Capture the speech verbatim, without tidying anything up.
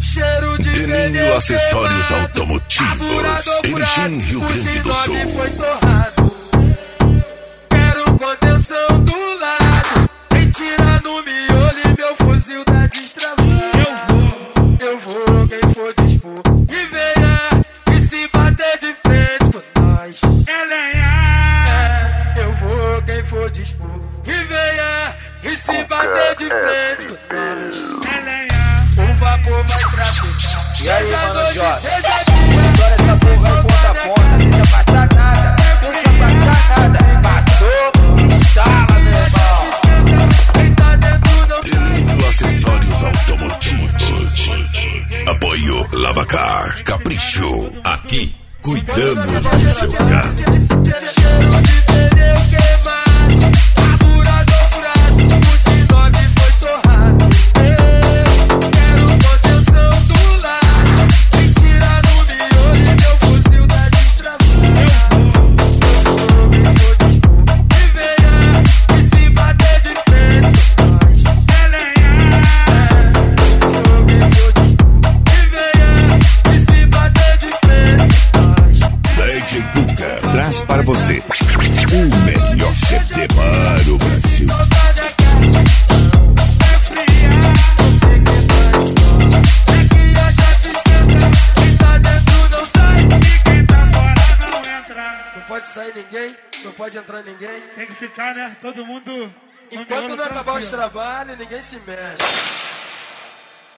cheiro de Deninho Acessórios Automotivos, Erechim, Rio Grande do Sul. Foi torrado. Quero contenção do lado. Quem tira no miolo e meu fuzil tá destravado. Eu vou, eu vou, quem for dispor. E venha, e se bater de frente com nós. É, eu vou, quem for dispor. E venha, e se bater de frente com nós. O vapor vai traficar. E aí, Seja mano, noite, Jorge? seja dia. Agora essa porra é ponta a ponta. Não tinha passar nada, não tinha passar nada. Passou, instala, meu irmão. Quem tá dentro não Deninho Acessórios Automotivos. Apoio Lavacar, Capricho. Aqui cuidamos do seu carro. cheiro de pneu queimado, carburador furado, o G nove foi torrado. Quero contenção do lado, quem tira no miolo e meu fuzil tá destravado. Eu vou, quem for dispor, e venha, e se bater de frente com nós. Eu vou, quem for dispor, e venha, e se bater de frente com nós. D J Cuca traz para você o melhor C D para o Brasil. Não pode sair ninguém, não pode entrar ninguém. Tem que ficar, né? Todo mundo. Enquanto não acabar os trabalhos, ninguém se mexe.